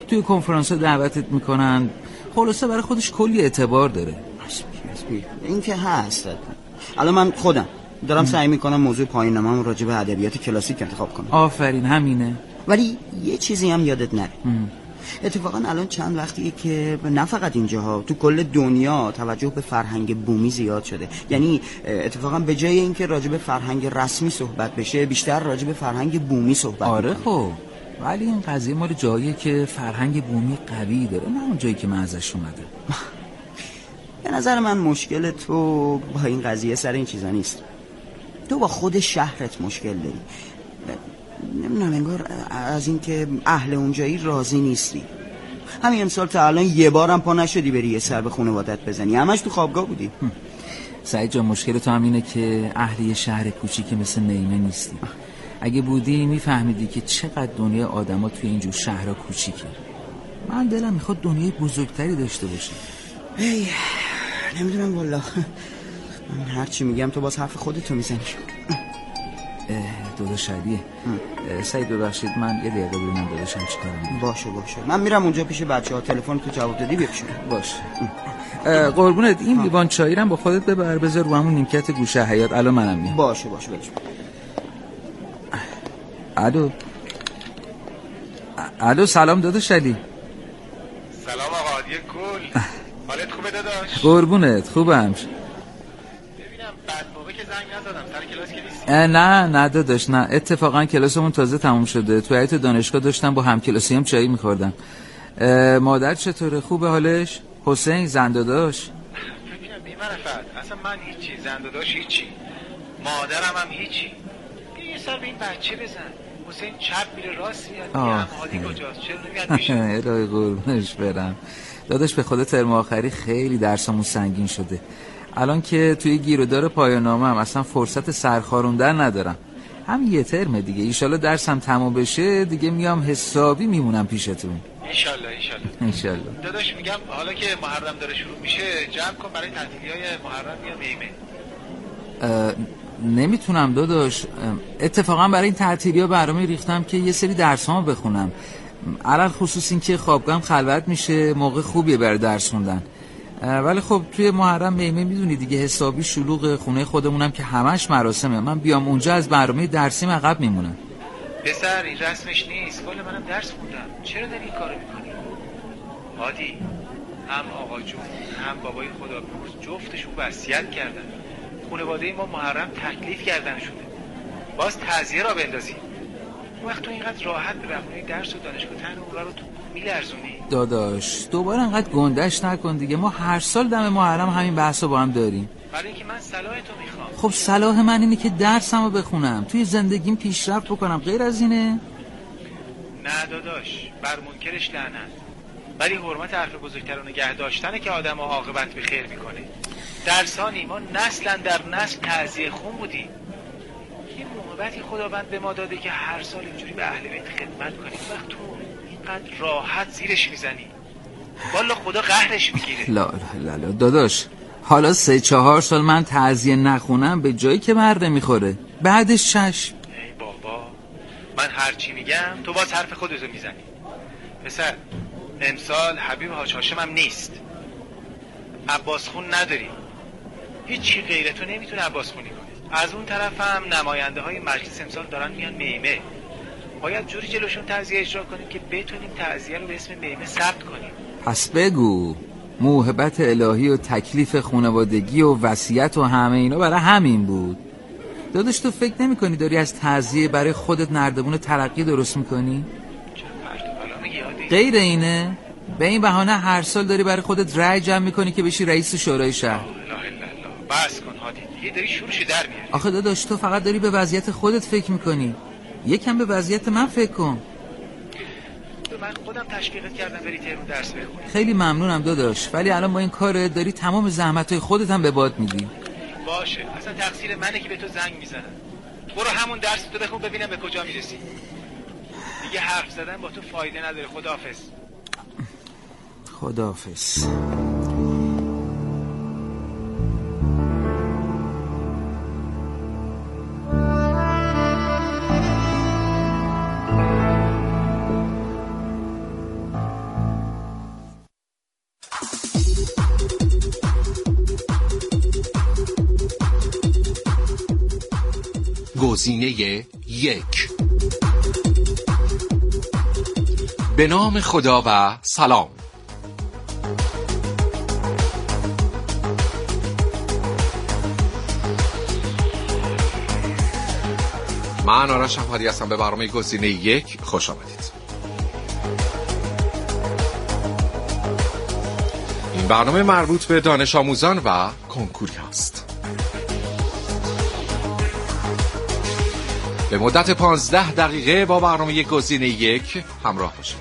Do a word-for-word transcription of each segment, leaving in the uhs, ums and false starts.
توی کنفرانس دعوتت میکنن، خلاصه برای خودش کلی اعتبار داره. این که هست. الان من خودم دارم ام. سعی میکنم موضوع پایان‌نامه‌ام راجع به ادبیات کلاسیک انتخاب کنم. آفرین، همینه. ولی یه چیزی هم یادت نره. ام. اتفاقا الان چند وقتیه که نه فقط اینجاها، تو کل دنیا توجه به فرهنگ بومی زیاد شده. یعنی اتفاقا به جای اینکه راجع به فرهنگ رسمی صحبت بشه، بیشتر راجع به فرهنگ بومی صحبت آره میکنه. خب ولی این قضیه مال جاییه که فرهنگ بومی قوی داره، نه اون جایی که من ازش اومدم. به نظر من مشکل تو با این قضیه سر این چیزا نیست. تو با خود شهرت مشکل داری. نمیدونم، انگار از این که اهل اونجایی راضی نیستی. همین امسال تا الان یه بارم پا نشدی بری یه سر به خانوادت بزنی، همش تو خوابگاه بودی. سعید جان، مشکل تو هم اینه که اهل یه شهر کوچیک مثل نیمه نیستی. اگه بودی میفهمیدی که چقدر دنیای آدما توی اینجور شهرها کوچیکه. من دلم میخواد دنیای بزرگتری داشته باشه. ای نمیدونم والله، من هر چی میگم تو باز حرف خودتو میزنی. داداش علیه. سعید ببخشید من یه دقیقه ببینم داداشم چیکار میکنه. باشه باشه، من میرم اونجا پیش بچه‌ها، تلفن تو جواب دادی بپیشون. باشه. قربونت، این لیوان چایی رو با خودت ببر بذار رو همون نیمکت گوشه حیاط، الان منم میام. باشه باشه باشه. الو الو سلام داداش علی. سلام آقا عادی گل. حالت خوبه داداش؟ قربونت خوبم. ببینم بعد موقع که زنگ نزدم سر کلاس که نیستی؟ نه نه داداش نه، اتفاقا کلاسمون تازه تموم شده، تو حیاط دانشگاه داشتم با همکلاسیام چایی می‌خوردم. مادر چطوره؟ خوبه حالش؟ حسین زن داداش؟ ببینم بی‌معرفت، اصلا من هیچی، زن داداش هیچی، مادرم هم هیچی. یه سر به این بچه بزن. حسین چپ میره راست میاد، میگم هادی کجاست؟ چرا نمیاد میشه؟ الهی قربونش برم داداش، به خدا ترم آخری خیلی درسامون سنگین شده. الان که توی گیرودار پایان‌نامه‌ام اصلا فرصت سرخاروندن ندارم. هم یه ترم دیگه ایشالله درسم تموم بشه دیگه میام حسابی میمونم پیشتون. انشالله انشالله انشالله. داداش میگم حالا که محرم داره شروع میشه جمع کن برای تعطیلی‌های محرم میام میمه. نمیتونم داداش، اتفاقا برای این تعطیلی‌ها برنامه ریختم که یه سری درسامو بخونم، علل خصوص این که خوابگاهم خلوت میشه، موقع خوبیه برای درس خوندن. ولی خب توی محرم میمه میدونی دیگه حسابی شلوغ، خونه خودمونم که همش مراسمه، من بیام اونجا از برنامه درسیم عقب میمونم. پسر این رسمش نیست، کل منم درس خوندم، چرا داری این کارو میکنی؟ عادی هم آقا جون هم بابای خدابیامرز جفتشون وصیت کردن، خانواده ما محرم تکلیف کردن شده، باز تعزیه را بندازیم. وقت تو اینقدر راحت به بهونه درس و دانشگاه تن اون رو تو میلرزونی؟ داداش دوباره انقدر گندش نکن دیگه، ما هر سال دم محرم همین بحثو با هم داریم. برای اینکه من صلاح تو میخوام. خب صلاح من اینه که درسمو بخونم، توی زندگیم پیشرفت بکنم، غیر از اینه؟ نه داداش، بر منکرش لعنت، ولی حرمت حرف بزرگتر و نگه داشتنه که آدمو عاقبت به خیر میکنه. درسانی ما نسلا در نسل تعزیه خون بودیم، یه موهبتی خداوند به ما داده که هر سال اینجوری به اهل بیت خدمت کنیم. وقت تو اینقدر راحت زیرش میزنی، والا خدا قهرش میگیره. لا لا لا داداش، حالا سه چهار سال من تعزیه نخونم به جایی که مرده میخوره، بعدش چشم. ای بابا، من هرچی میگم تو باز حرف خودتو میزنی. پسر امسال حبیب حاج هاشم هم نیست، عباس خون نداری، هیچی غیر تو نمیتونه عباس خونی کنه. از اون طرف هم نماینده های مجلس امسال دارن میان میمه، باید جوری جلوشون تعزیه اجرا کنیم که بتونیم تعزیه رو به اسم میمه ثبت کنیم. پس بگو موهبت الهی و تکلیف خانوادگی و وصیت و همه اینا برای همین بود. داداش تو فکر نمی کنی داری از تعزیه برای خودت نردبون ترقی درست میکنی؟ غیر اینه؟ به این بهانه هر سال داری برای خودت رأی جمع میکنی که بشی رئیس شورای شهر. بس کن هادی دیگه، داری شورش در میاری. آخه داداش تو فقط داری به وضعیت خودت فکر میکنی، یکم به وضعیت من فکر کن. من خودم تشویقت کردم بری تهران درس بخونی. خیلی ممنونم داداش، ولی الان با این کارت داری تمام زحمتهای خودت هم به باد میدی. باشه اصلا تقصیر منه که به تو زنگ میزنم. برو همون درس تو بخون ببینم به کجا میرسی. دیگه حرف زدن با تو فایده نداره. خداحافظ. خداحافظ. گزینه یک. به نام خدا و سلام. من آرش احمدی هستم. به برنامه گزینه یک خوش آمدید. این برنامه مربوط به دانش آموزان و کنکوری است. به مدت پانزده دقیقه با برنامه گزینه یک همراه باشید.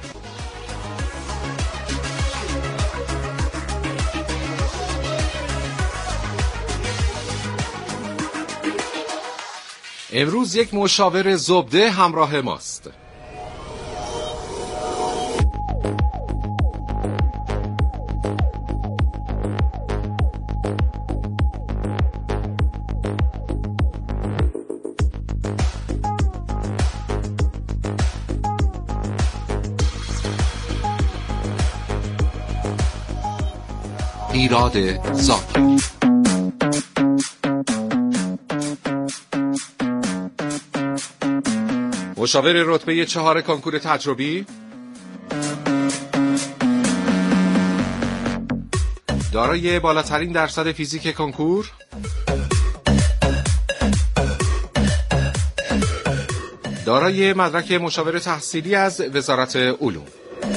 امروز یک مشاور زبده همراه ماست. ایراد زاکر. مشاور رتبه چهار کنکور تجربی، دارای بالاترین درصد فیزیک کنکور، دارای مدرک مشاور تحصیلی از وزارت علوم.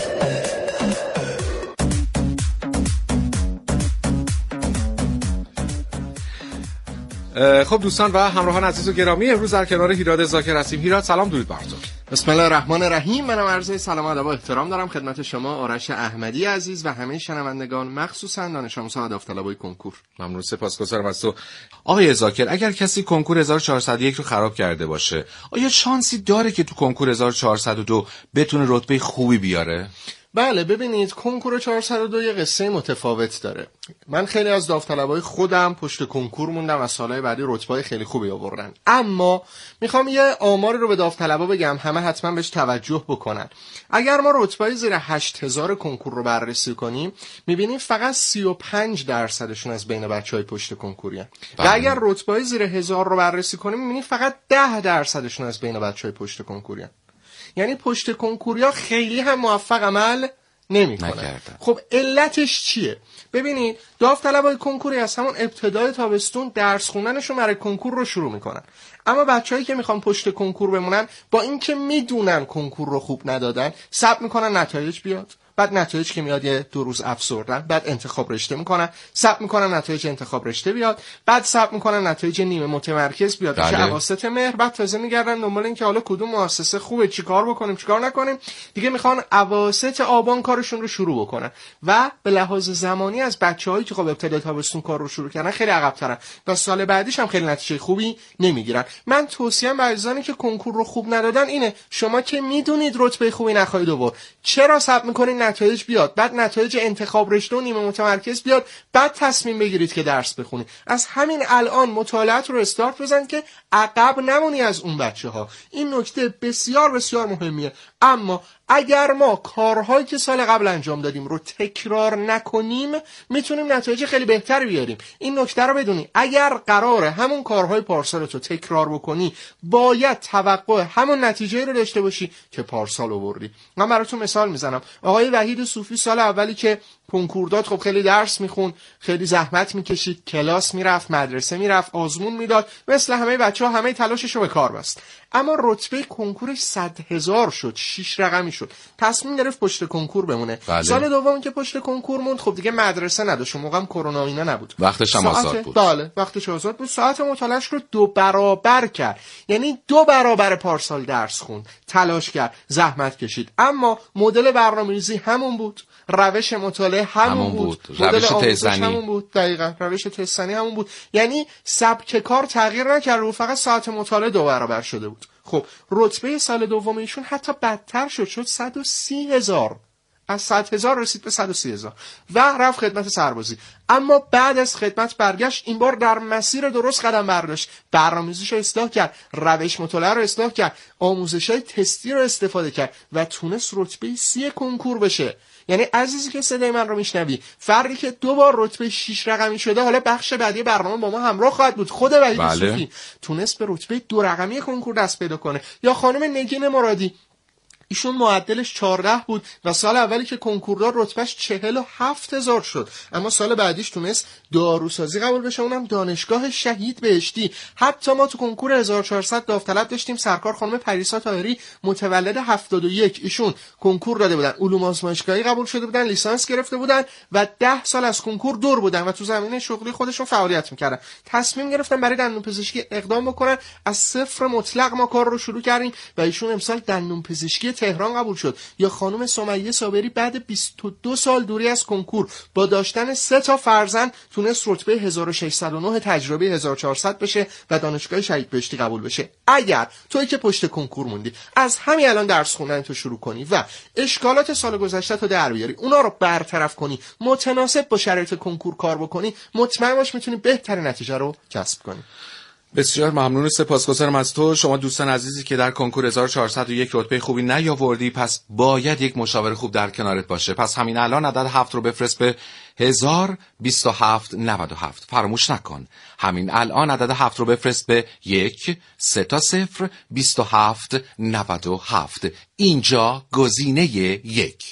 خب دوستان و همراهان عزیز و گرامی، امروز در کنار ایراد زاکر هستیم. ایراد سلام، درود بر تو. بسم الله الرحمن الرحیم. منم عرض سلام و ادب و احترام دارم خدمت شما آرش احمدی عزیز و همه شنوندگان، مخصوصا دانش آموزان داوطلبای کنکور. ممنون، سپاسگزارم از تو. آقای زاکر، اگر کسی کنکور هزار و چهارصد و یک رو خراب کرده باشه، آیا شانسی داره که تو کنکور هزار و چهارصد و دو بتونه رتبه خوبی بیاره؟ بله، ببینید کنکور چهارصد و دو یه قصه متفاوت داره. من خیلی از داوطلبای خودم پشت کنکور موندم و سالهای بعدی رتبه‌های خیلی خوبی آوردن. اما میخوام یه آماری رو به داوطلبا بگم، همه حتما بهش توجه بکنن. اگر ما رتبه‌های زیر هشت هزار کنکور رو بررسی کنیم، میبینیم فقط سی و پنج درصدشون از بین بچهای پشت کنکوری هستن. و اگر رتبه‌های زیر هزار رو بررسی کنیم، میبینیم فقط ده درصدشون از بین بچهای پشت کنکوری هستن. یعنی پشت کنکوریا خیلی هم موفق عمل نمی‌کنه. خب علتش چیه؟ ببینید، داوطلبای کنکوری از همون ابتدای تابستون درس خوندنشون برای کنکور رو شروع میکنن. اما بچه‌هایی که میخوان پشت کنکور بمونن، با اینکه میدونن کنکور رو خوب ندادن، صبر میکنن نتایج بیاد. بعد نتایج که میاد یه دو روز افسردن، بعد انتخاب رشته میکنن، صبر میکنن نتایج انتخاب رشته بیاد، بعد صبر میکنن نتایج نیمه متمرکز بیاد میشه اواسط مهر، بعد تازه میگردن دنبال این که حالا کدوم مؤسسه خوبه، چیکار بکنیم چیکار نکنیم. دیگه میخوان اواسط آبان کارشون رو شروع بکنن و به لحاظ زمانی از بچه‌هایی که خب ابتدای تابستون کار رو شروع کردن خیلی عقب‌ترن و سال بعدیش هم خیلی نتیجه خوبی نمیگیرن. من توصیه‌ام به عزیزانی که کنکور رو خوب ندادن اینه، شما که میدونید رتبه خوبی نخواهید آورد، چرا صبر میکنید نتایج بیاد، بعد نتایج انتخاب رشته و نیمه متمرکز بیاد، بعد تصمیم بگیرید که درس بخونید؟ از همین الان مطالعات رو استارت بزن که عقب نمونی از اون بچه‌ها. این نکته بسیار بسیار مهمیه. اما اگر ما کارهایی که سال قبل انجام دادیم رو تکرار نکنیم، میتونیم نتایج خیلی بهتری بیاریم. این نکته رو بدونی، اگر قراره همون کارهای پارسال رو تکرار بکنی، باید توقع همون نتیجه رو داشته باشی که پارسال آوردی. من براتون مثال میزنم. آقای وحید صوفی سال اولی که کنکور داد، خب خیلی درس میخوند، خیلی زحمت میکشید، کلاس میرفت، مدرسه میرفت، آزمون میداد، مثل همه بچه‌ها همه تلاشش رو به کار بست. اما رتبه کنکورش صد هزار شد، شش رقمی شد. تصمیم گرفت پشت کنکور بمونه. بله. سال دوم که پشت کنکور موند، خب دیگه مدرسه نداشت، اون موقع هم کرونا اینا نبود، وقتش هم آزاد بود. بله، وقتش آزاد بود. ساعت مطالعه‌اش رو دو برابر کرد، یعنی دو برابر پارسال درس خوند، تلاش کرد، زحمت کشید. اما مدل برنامه‌ریزی همون بود، روش مطالعه همون, همون بود, بود. روش تستنی همون بود. دقیقاً روش تستنی همون بود. یعنی سبک کار تغییر نکرد و فقط ساعت مطالعه دو برابر شده بود. خب رتبه سال دوم ایشون حتی بدتر شد، شد صد و سی هزار. از صد هزار رسید به صد و سی هزار و رفت خدمت سربازی. اما بعد از خدمت برگشت، این بار در مسیر درست قدم برداشت، برنامه‌ریزیش رو اصلاح کرد، روش مطالعه رو اصلاح کرد، آموزش‌های تستی رو استفاده کرد و تونست رتبه سی کنکور بشه. یعنی عزیزی که صدای من رو میشنوی، فردی که دو بار رتبه شش رقمی شده حالا بخش بعدی برنامه با ما همراه خواهد بود، خود وحید بله. صوفی تونست به رتبه دو رقمی کنکور دست پیدا کنه. یا خانم نگین مرادی، ایشون معدلش چهارده بود و سال اولی که کنکور داد رتبهش چهل و هفت هزار شد، اما سال بعدیش تونست داروسازی قبول بشه، اونم دانشگاه شهید بهشتی. حتی ما تو کنکور هزار و چهارصد داوطلب داشتیم، سرکار خانم پریسا طاهری متولد هفتاد و یک، ایشون کنکور داده بودن، علوم آزمایشگاهی قبول شده بودن، لیسانس گرفته بودن و ده سال از کنکور دور بودن و تو زمینه شغلی خودشون فعالیت میکردن. تصمیم گرفتن برای دندون پزشکی اقدام بکنن، از صفر مطلق ما کار رو شروع کردیم و ایشون امسال دندون پزشکی تهران قبول شد. یا خانم سمیه صابری بعد بیست و دو سال دوری از کنکور با داشتن سه تا فرزند تونست رتبه هزار و ششصد و نه تجربه هزار و چهارصد بشه و دانشگاه شهید بهشتی قبول بشه. اگر تویی که پشت کنکور موندی از همین الان درس خوندن تو شروع کنی و اشکالات سال گذشته تو در بیاری، اونا رو برطرف کنی، متناسب با شرایط کنکور کار بکنی، مطمئن باش میتونی بهترین نتیجه رو کسب کنی. بسیار ممنون و سپاسگزارم از تو. شما دوستان عزیزی که در کنکور هزار و چهارصد و یک رتبه خوبی نیاوردی، پس باید یک مشاور خوب در کنارت باشه. پس همین الان عدد هفت رو بفرست به هزار و بیست و هفت نود و هفت. فراموش نکن همین الان عدد هفت رو بفرست به یک سه تا صفر بیست و هفت نود و هفت. اینجا گزینه یک.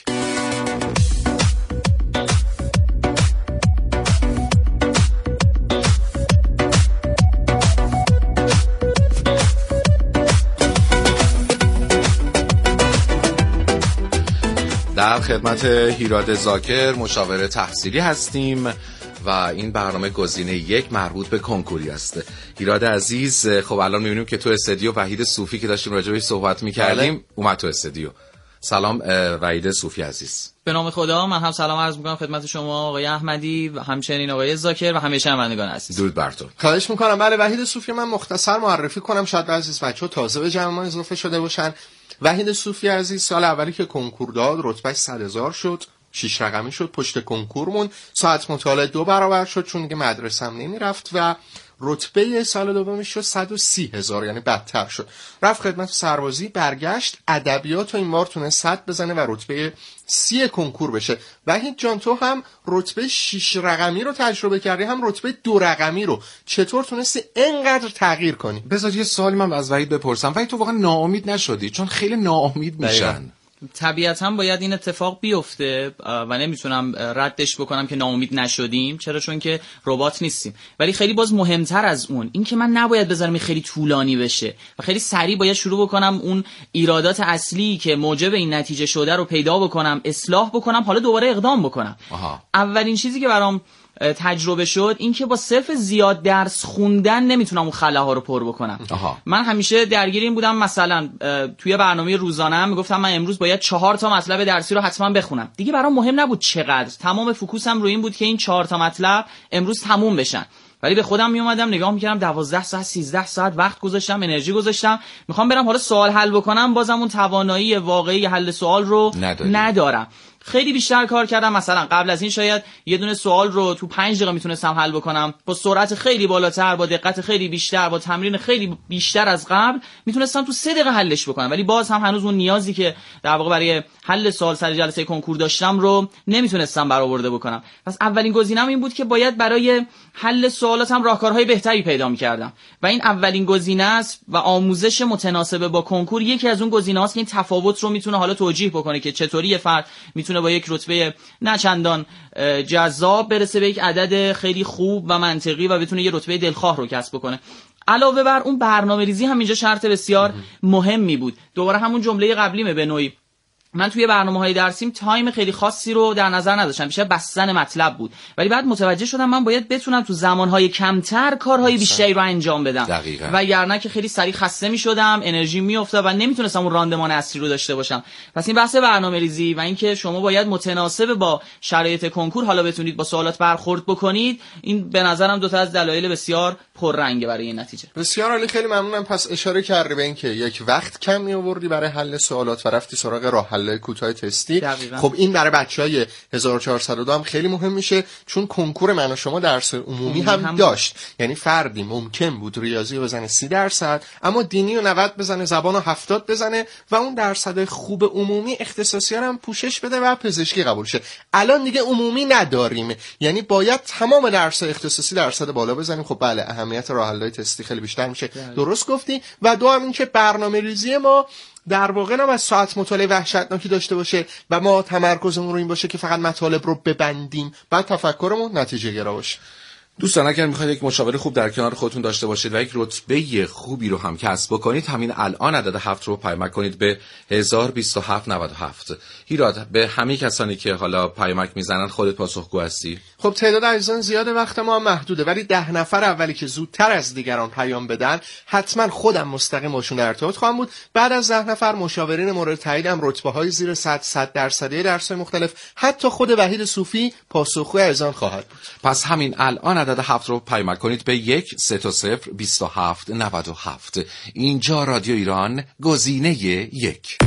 در خدمت هیراد زاکر مشاور تحصیلی هستیم و این برنامه گزینه یک مربوط به کنکوری است. هیراد عزیز، خب الان می‌بینیم که تو استودیو وحید صوفی که داشتیم راجع بهش صحبت می‌کردیم اومد تو استودیو. سلام وحید صوفی عزیز. به نام خدا، من هم سلام عرض می‌کنم خدمت شما آقای احمدی و همچنین آقای زاکر و همه شنوندگان عزیز. درود بر تو. خواهش می‌کنم. بله، وحید صوفی من مختصر معرفی کنم، شاید عزیز بچه‌ها تازه به جمع ما اضافه شده باشن. وحید صوفی عزیز سال اولی که کنکور داد رتبهش صد هزار شد، شش رقمی شد، پشت کنکورمون ساعت مطالعه دو برابر شد چون دیگه مدرسه هم نمیرفت و رتبه سال دومش شد صد و سی هزار، یعنی بدتر شد. رفت خدمت سربازی، برگشت ادبیات و این بار تونست صد بزنه و رتبه سی کنکور بشه. وحید جان تو هم رتبه شش رقمی رو تجربه کردی، هم رتبه دو رقمی رو، چطور تونستی اینقدر تغییر کنی؟ بذار یه سوالی من از وحید بپرسم. وحید تو واقعا ناامید نشدی؟ چون خیلی ناامید میشن. طبیعتاً باید این اتفاق بیفته و نمیتونم ردش بکنم که ناامید نشدیم، چرا؟ چون که ربات نیستیم. ولی خیلی باز مهمتر از اون این که من نباید بذارم خیلی طولانی بشه و خیلی سریع باید شروع بکنم اون ایرادات اصلی که موجب این نتیجه شده رو پیدا بکنم، اصلاح بکنم، حالا دوباره اقدام بکنم. آها. اولین چیزی که برام تجربه شد این که با صرف زیاد درس خوندن نمیتونم اون خلاها رو پر بکنم. آها. من همیشه درگیر این بودم، مثلا توی برنامه روزانه‌ام میگفتم من امروز باید چهار تا مطلب درسی رو حتما بخونم. دیگه برام مهم نبود چقدر، تمام فوکوسم روی این بود که این چهار تا مطلب امروز تموم بشن. ولی به خودم می اومدم نگاه میکردم دوازده ساعت سیزده ساعت وقت گذاشتم، انرژی گذاشتم، میخوام برم حالا سوال حل بکنم، بازم اون توانایی واقعی حل سوال رو نداری. ندارم. خیلی بیشتر کار کردم. مثلا قبل از این شاید یه دونه سوال رو تو پنج دقیقه میتونستم حل بکنم، با سرعت خیلی بالاتر، با دقت خیلی بیشتر، با تمرین خیلی بیشتر از قبل میتونستم تو سه دقیقه حلش بکنم. ولی باز هم هنوز اون نیازی که در واقع برای حل سوال سر جلسه کنکور داشتم رو نمیتونستم برآورده بکنم. پس اولین گزینه‌م این بود که باید برای حل سوالاتم راهکارهای بهتری پیدا می‌کردم و این اولین گزینه است و آموزش متناسب با کنکور یکی از اون گزینه‌هاست که این تفاوت رو میتونه حالا توجیه بکنه که چطوری یه فرد میتونه با یک رتبه نه چندان جذاب برسه به یک عدد خیلی خوب و منطقی و بتونه یه رتبه دلخواه رو کسب بکنه. علاوه بر اون برنامه‌ریزی هم اینجا شرط بسیار مهمی بود. دوباره همون جمله قبلیمه به نوعی. من توی برنامه‌های درسیم تایم خیلی خاصی رو در نظر نداشتم، بیشتر بستن مطلب بود. ولی بعد متوجه شدم من باید بتونم تو زمانهای کمتر کارهای بیشتری رو انجام بدم. دقیقاً. وگرنه که خیلی سریع خسته می‌شدم، انرژی می‌افتاد و نمیتونستم اون راندمان اصلی رو داشته باشم. پس این بحث برنامه‌ریزی و اینکه شما باید متناسب با شرایط کنکور حالا بتونید با سوالات برخورد بکنید، این به نظرم دو تا از دلایل بسیار پررنگه برای این نتیجه. بسیار عالی، خیلی ممنونم. پس اشاره کردی به این که یک وقت کم می‌آوردی برای حل سوالات و رفتی سراغ راه حل‌های کوتاه تستی. دقیقاً. خب این برای بچهای هزار و چهارصد و دو هم خیلی مهم میشه، چون کنکور من و شما درس عمومی هم, هم داشت. یعنی فردی ممکن بود ریاضی رو بزنه سی درصد، اما دینی و نود بزنه، زبان و هفتاد بزنه و اون درصد خوب عمومی اختصاصی هم پوشش بده و پزشکی قبول شه. الان دیگه عمومی نداریم، یعنی باید تمام درس اختصاصی درصد بالا بزنیم. خب بله، اهمیت راه حل‌های تستی خیلی بیشتر میشه. درست گفتی. و دو هم این که برنامه‌ریزی ما در واقع نباید ساعت مطالعه وحشتناکی داشته باشه و ما تمرکزمون رو این باشه که فقط مطالب رو ببندیم، بعد تفکرمون نتیجه گرا باشه. دوستان اگر میخواید یک مشاور خوب در کنار خودتون داشته باشید و یک رتبه خوبی رو هم کسب بکنید، همین الان عدد هفت رو پیامک کنید به هزار و بیست و هفت نود و هفت. هیراد، به همه کسانی که حالا پیامک میزنن خودت پاسخگو هستی؟ خب تعداد عزیزان زیاده، وقت ما هم محدوده، ولی ده نفر اولی که زودتر از دیگران پیام بدن حتما خودم مستقیم باشون در ارتباط خواهم بود. بعد از ده نفر مشاورین مورد تاییدم رتبه‌های زیر صد صد درصدی درس‌های مختلف، حتی خود وحید صوفی پاسخگوی عزیزان خواهد بود. پس همین الان عدد هفت رو پیامک کنید به یک سه تا صفر بیست و هفت نود و هفت. اینجا رادیو ایران، گزینه یک.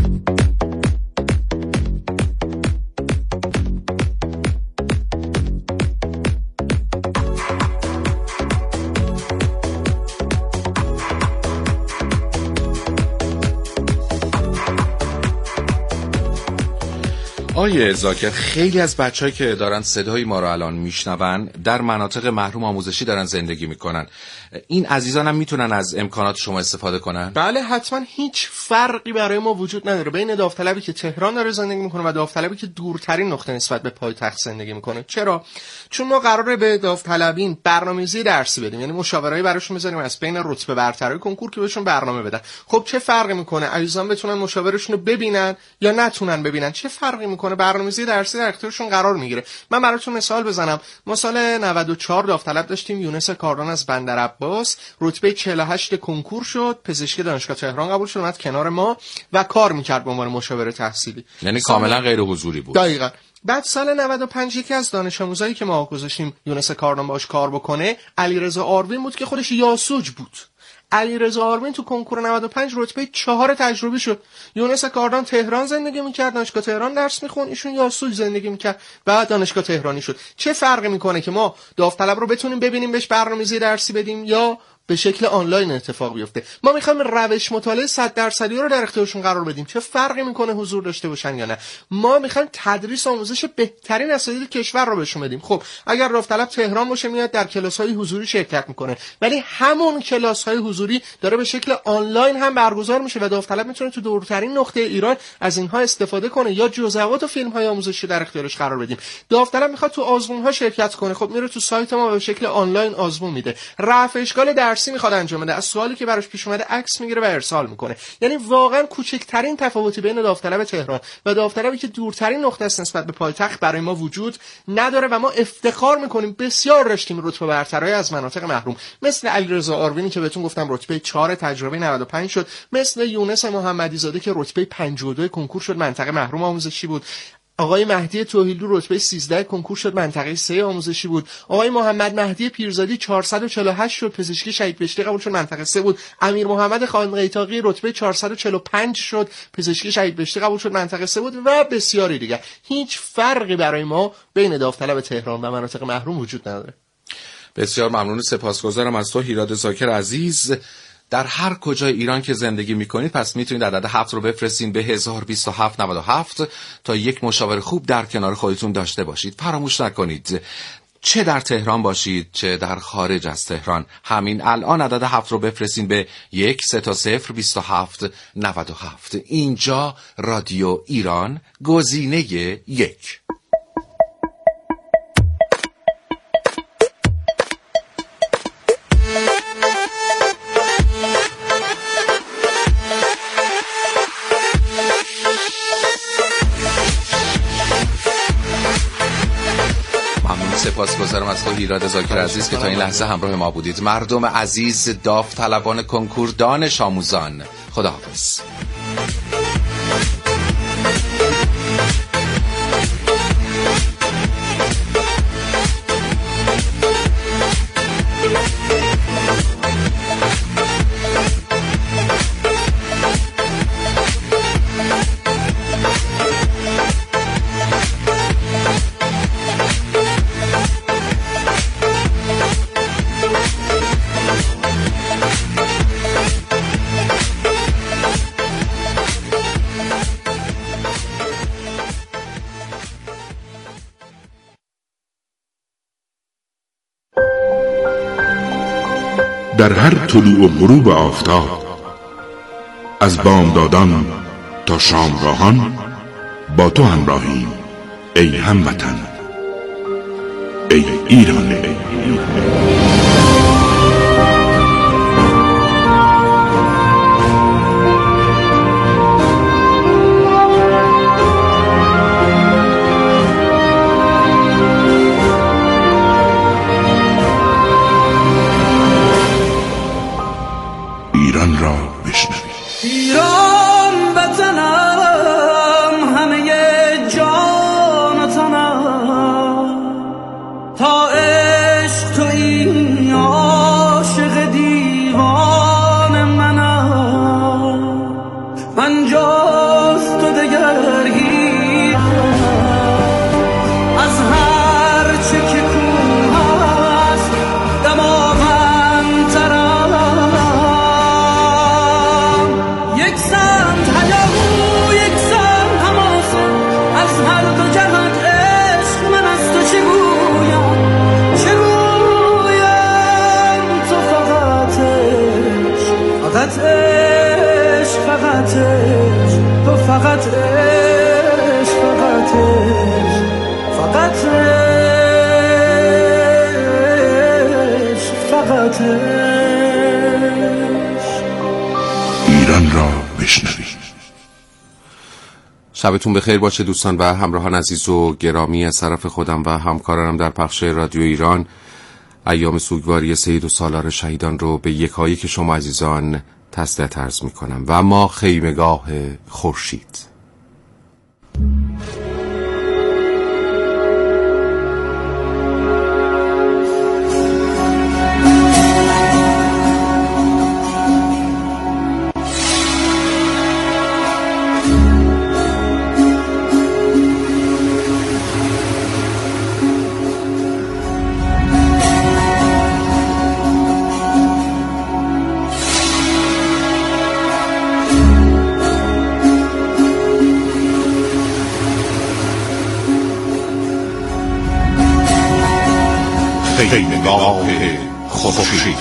آیه زاکر، خیلی از بچه‌هایی که دارن صدای ما رو الان میشنون در مناطق محروم آموزشی دارن زندگی میکنن. این عزیزان هم میتونن از امکانات شما استفاده کنن؟ بله حتما، هیچ فرقی برای ما وجود نداره بین داوطلبی که تهران داره زندگی میکنه و داوطلبی که دورترین نقطه نسبت به پایتخت زندگی میکنه. چرا؟ چون ما قراره به داوطلبین برنامه‌ریزی درسی بدیم، یعنی مشاورایی براشون بزنیم از بین رتبه برترهای کنکور که بهشون برنامه بدن. خب چه فرقی میکنه عزیزان بتونن مشاورشون رو ببینن یا نتونن ببینن؟ چه فرقی میکنه؟ برنامه‌ریزی درسی در اختیارشون قرار میگیره. من براتون مثال بزنم. ما سال نود و چهار داوطلب داشتیم، یونس کاردان از بندر عباس، رتبه چهل و هشت کنکور شد، پزشکی دانشگاه تهران قبول شد، اومد کنار ما و کار میکرد به عنوان مشاور تحصیلی. یعنی کاملا غیر حضوری بود. دقیقاً. بعد سال نود و پنج یکی از دانش آموزایی که ما گذاشتیم یونس کاردان باش کار بکنه، علیرضا آروین بود که خودش یاسوج بود. علیرضا آروین تو کنکور نود و پنج رتبه چهار تجربی شد. یونس کاردان تهران زندگی میکرد، دانشگاه تهران درس میخون، ایشون یاسوج زندگی میکرد، بعد دانشگاه تهرانی شد. چه فرقی میکنه که ما داوطلب رو بتونیم ببینیم، بهش برنامه‌ریزی درسی بدیم یا به شکل آنلاین اتفاق بیفته؟ ما میخوایم روش مطالعه صد درصدی رو در اختیارشون قرار بدیم. چه فرقی میکنه حضور داشته باشن یا نه؟ ما میخوایم تدریس آموزش بهترین اساتید کشور رو بهشون بدیم. خب اگر داوطلب تهران باشه میاد در کلاس‌های حضوری شرکت میکنه، ولی همون کلاس‌های حضوری داره به شکل آنلاین هم برگزار میشه و داوطلب میتونه تو دورترین نقطه ایران از اینها استفاده کنه یا جزئیات و فیلم‌های آموزشی در اختیارش قرار بدیم. داوطلب میخواد تو آزمون‌ها شرکت کنه، خب میره تو سایت ما به شکل آنلاین آزمون میده. رفع اشکال درسی میخواد انجام بده، از سوالی که براش پیش اومده عکس میگیره و ارسال میکنه. یعنی واقعا کوچکترین تفاوتی بین داوطلب تهران و داوطلبی که دورترین نقطه است نسبت به پایتخت برای ما وجود نداره و ما افتخار میکنیم بسیار داشتیم رتبه برترای از مناطق محروم، مثل علیرضا آروینی که بهتون گفتم رتبه چهار تجربه نود و پنج شد، مثل یونس محمدی زاده که رتبه پنجاه و دو کنکور شد، منطقه محروم آموزشی بود. آقای مهدی توحیدلو رتبه سیزده کنکور شد، منطقه سه آموزشی بود. آقای محمد مهدی پیرزادی چهارصد و چهل و هشت شد، پزشکی شهید بهشتی قبول شد، منطقه سه بود. امیر محمد خان قیتاقی رتبه چهارصد و چهل و پنج شد، پزشکی شهید بهشتی قبول شد، منطقه سه بود و بسیاری دیگر. هیچ فرقی برای ما بین داوطلب تهران و مناطق محروم وجود نداره. بسیار ممنون، سپاسگزارم از تو هیراد زاکر عزیز. در هر کجای ایران که زندگی میکنید پس میتونید عدد هفت رو بفرستین به هزار و بیست و هفت نود و هفت تا یک مشاور خوب در کنار خودتون داشته باشید. فراموش نکنید چه در تهران باشید چه در خارج از تهران، همین الان عدد هفت رو بفرستین به یک سه تا صفر بیست و هفت نود و هفت. اینجا رادیو ایران، گزینه یک. سپاسگزارم از خود هیراد زاکر عزیز که تا این لحظه همراه ما بودید. مردم عزیز، داوطلبان کنکور، دانش آموزان، خداحافظ. در هر طلوع و غروب آفتاب، از بامدادان تا شامگاهان با تو همراهیم ای هموطن، ای ایران. ای ایران را بشنوید. ایران وطنم، همه جان و تنم، تا عشق تویی عاشق دیوان منم، من جز تو دگر هیچ از هر چه که کوه هست دماغندترم، یک سمت هیاهو یک سمت حماسه، از هر دو جهت عشق، من از تو چه گویم چه گویم، تو فقط عشق، فقط عشق، فقط عشق، تو فقط عشق، فقط عشق، فقط عشق، فقط عشق. ایران را بشنوید. شبتون بخیر باشه دوستان و همراهان عزیز و گرامی. از طرف خودم و همکارانم در پخش رادیو ایران ایام سوگواری سه دو سالار شهیدان رو به یکایک شما عزیزان تسلیت عرض می‌کنم و اما خیمگاه خورشید. خیمگاه خورشید.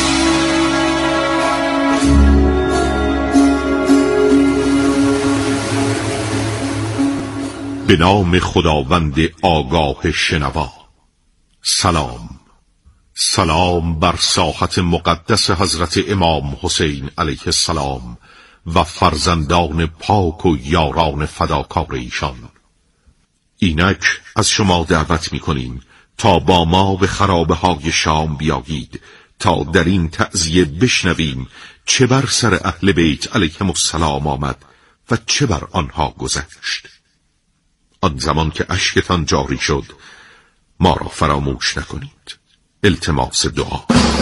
به نام خداوند آگاه شنوا. سلام، سلام بر ساحت مقدس حضرت امام حسین علیه السلام و فرزندان پاک و یاران فداکار ایشان. اینک از شما دعوت می‌کنیم تا با ما به خرابه های شام بیایید تا در این تعزیه بشنویم چه بر سر اهل بیت علیهم السلام آمد و چه بر آنها گذشت. آن زمان که اشکتان جاری شد ما را فراموش نکنید. التماس دعا.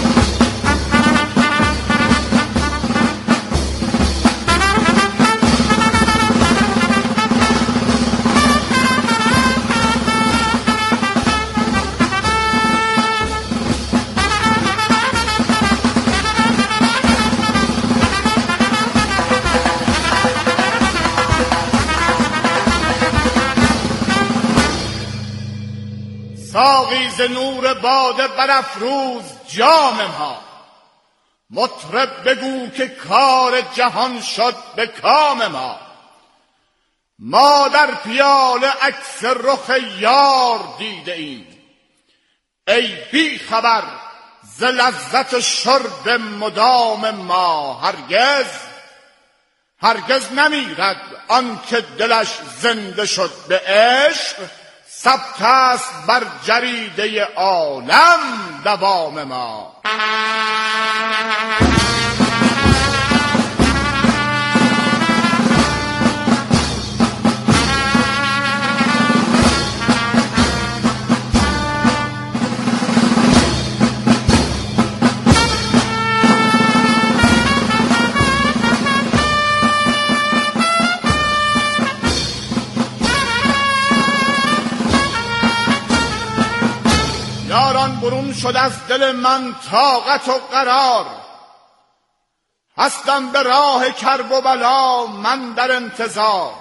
ساقی ز نور باده برافروز جام ما، مطرب بگو که کار جهان شد به کام ما. ما در پیاله عکس رخ یار دیده ایم، ای بی خبر ز لذت شرب مدام ما. هرگز هرگز نمیرد آن که دلش زنده شد به عشق، ثبت است بر جریده عالم دوام ما. یاران برون شد از دل من طاقت و قرار، هستم به راه کرب و بلا من در انتظار.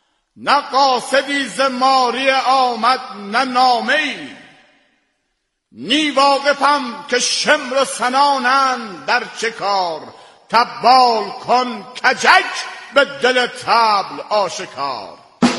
نه قاصدی ز ماری آمد نه نامه‌ای، نی واقفم که شمر و سنانند در چه کار، تبال کن کجک به دل طبل آشکار.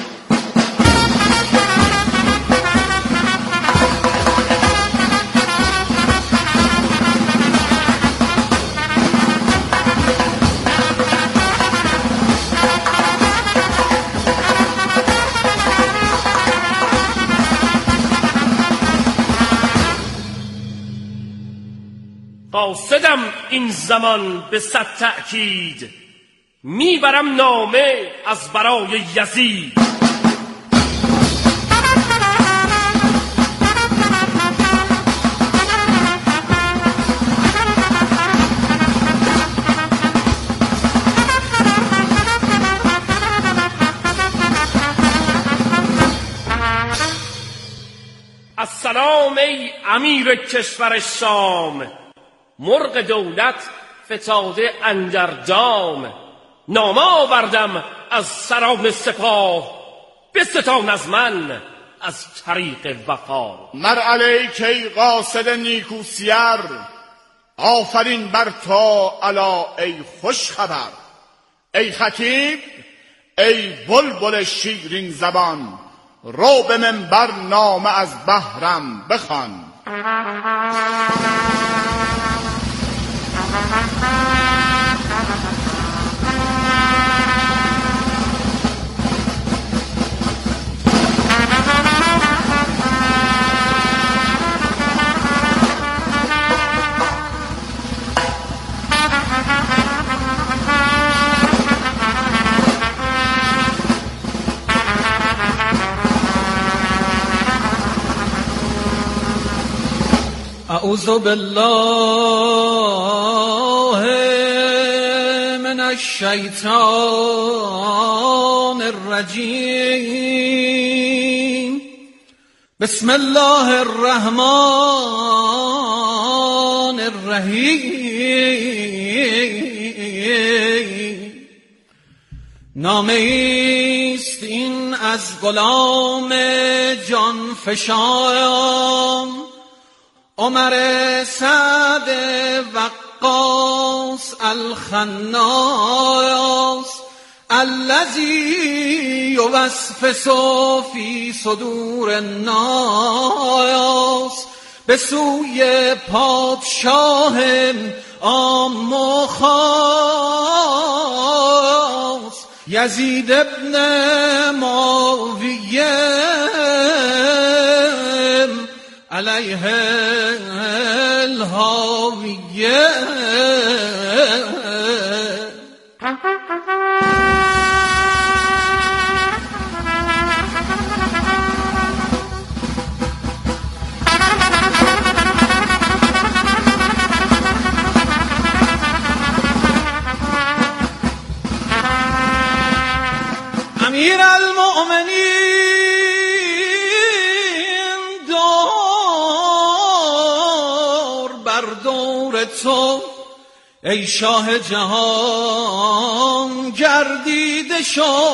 قاصدم این زمان به صد تأکید، میبرم نامه از برای یزید. السلام ای امیر کشور شام، مرغ دولت فتاده اندر دام. نامه آوردم از سران سپاه، بستان از من از طریق وفا. مر علیک ای قاصد نیکو سیر، آفرین بر تو الا ای خوش خبر. ای خطیب ای بلبل شیرین زبان، رو به منبر نامه از بهرم بخوان. اعوذ بالله من الشیطان الرجیم. بسم الله الرحمن الرحیم. نامه ایست این از غلام جان فشان، عمر سعد وقاص الخناس، الذی یوسوس فی صدور الناس. به سوی پادشاه عام و خاص، یزید ابن معاویه علیه الهاویه. امیر المؤمنین تو ای شاه جهان گردیده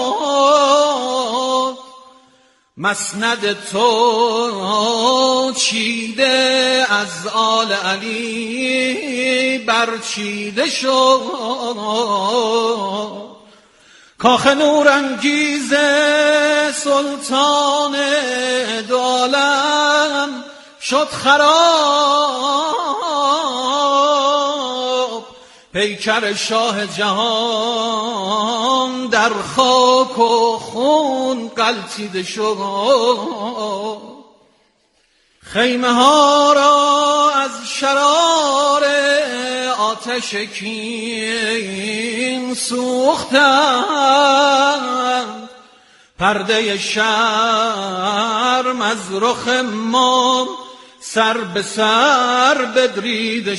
شد، مسند تو چیده از آل علی برچیده شد. کاخ نورانگیز سلطان دو عالم شد خراب، پیکر شاه جهان در خاک و خون غلتیده شد. خیمه ها را از شرار آتش کین سوختند، پرده شرم از رخ ما سر به سر بدریده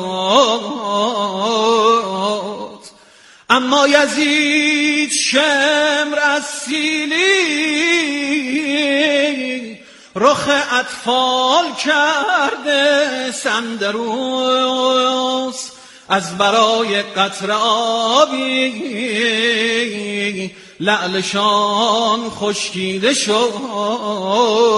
شد. اما یزید شمر از سیلی، رخ اطفال کرده سندروس، از برای قطره آبی لعلشان خشکیده شد.